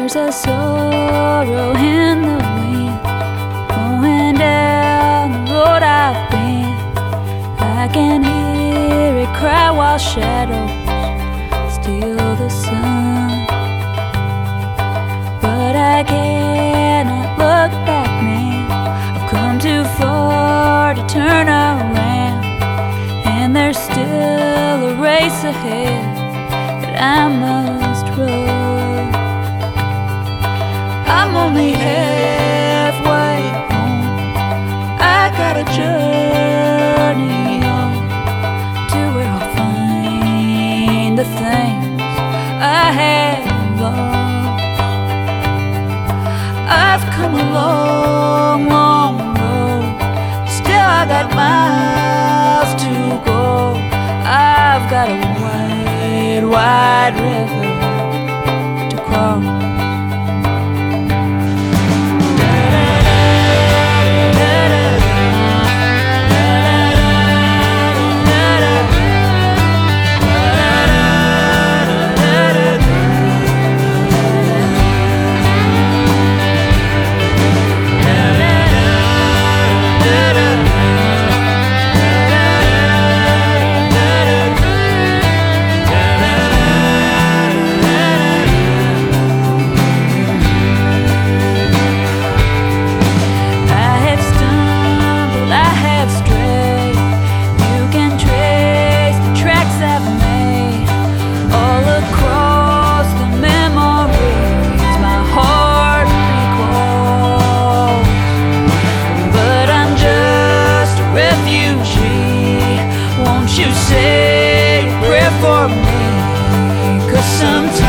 There's a sorrow in the wind going down the road I've been. I can hear it cry while shadows steal the sun. But I cannot look back now. I've come too far to turn around, and there's still a race ahead that I must run. I'm only halfway home. I got a journey on to where I'll find the things I have lost. I've come a long, long road. Still I got miles to go. I've got a wide, wide river to cross. You say a prayer for me, 'cause sometimes